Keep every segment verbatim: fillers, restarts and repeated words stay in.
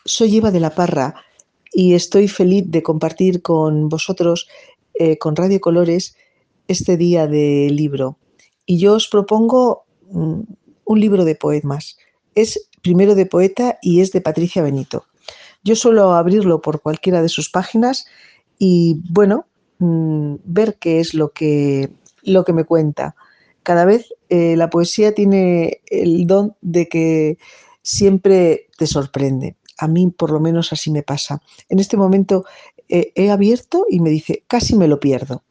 Soy Eva de la Parra y estoy feliz de compartir con vosotros, eh, con Radio Colores, este día de libro. Y yo os propongo mm, un libro de poemas. Es primero de poeta y es de Patricia Benito. Yo suelo abrirlo por cualquiera de sus páginas y, bueno, mm, ver qué es lo que, lo que me cuenta. Cada vez eh, la poesía tiene el don de que siempre te sorprende. A mí, por lo menos, así me pasa. En este momento eh, he abierto y me dice, casi me lo pierdo.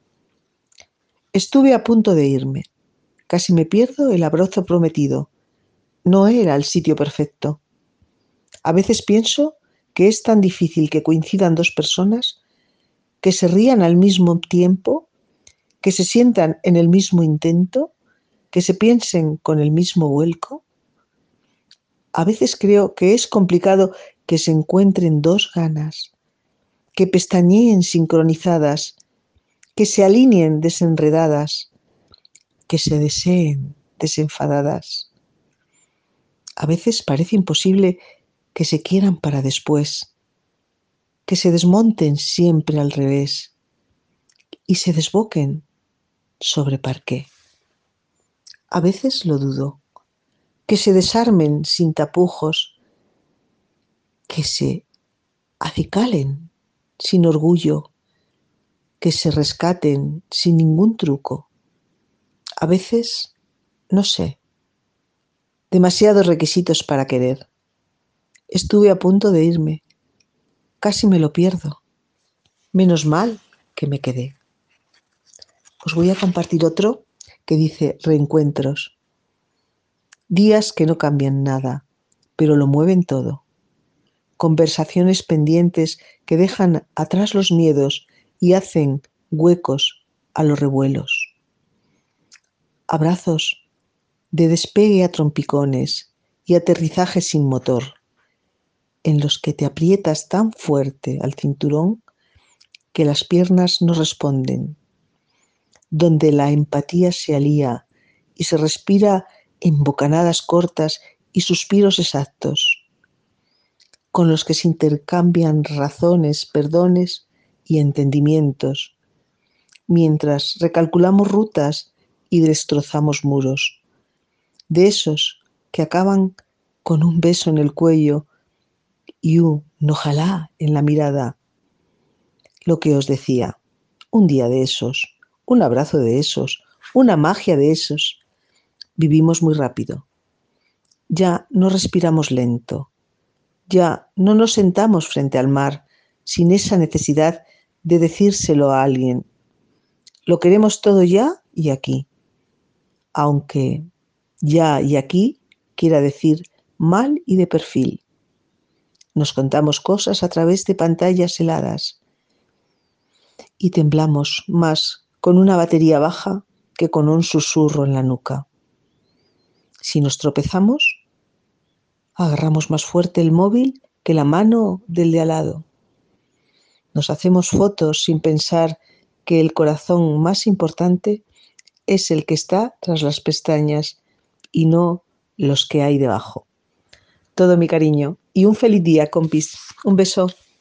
Estuve a punto de irme. Casi me pierdo el abrazo prometido. No era el sitio perfecto. A veces pienso que es tan difícil que coincidan dos personas, que se rían al mismo tiempo, que se sientan en el mismo intento, que se piensen con el mismo vuelco. A veces creo que es complicado que se encuentren dos ganas, que pestañeen sincronizadas, que se alineen desenredadas, que se deseen desenfadadas. A veces parece imposible que se quieran para después, que se desmonten siempre al revés y se desboquen sobre parqué. A veces lo dudo, que se desarmen sin tapujos, que se acicalen sin orgullo, que se rescaten sin ningún truco. A veces, no sé, demasiados requisitos para querer. Estuve a punto de irme, casi me lo pierdo. Menos mal que me quedé. Os voy a compartir otro que dice reencuentros. Días que no cambian nada, pero lo mueven todo. Conversaciones pendientes que dejan atrás los miedos y hacen huecos a los revuelos. Abrazos de despegue a trompicones y aterrizaje sin motor, en los que te aprietas tan fuerte al cinturón que las piernas no responden, donde la empatía se alía y se respira en bocanadas cortas y suspiros exactos, con los que se intercambian razones, perdones y entendimientos, mientras recalculamos rutas y destrozamos muros, de esos que acaban con un beso en el cuello y un ojalá en la mirada. Lo que os decía, un día de esos, un abrazo de esos, una magia de esos. Vivimos muy rápido. Ya no respiramos lento. Ya no nos sentamos frente al mar sin esa necesidad de decírselo a alguien. Lo queremos todo ya y aquí. Aunque ya y aquí quiera decir mal y de perfil. Nos contamos cosas a través de pantallas heladas y temblamos más con una batería baja que con un susurro en la nuca. Si nos tropezamos, agarramos más fuerte el móvil que la mano del de al lado. Nos hacemos fotos sin pensar que el corazón más importante es el que está tras las pestañas y no los que hay debajo. Todo mi cariño y un feliz día, compis. Un beso.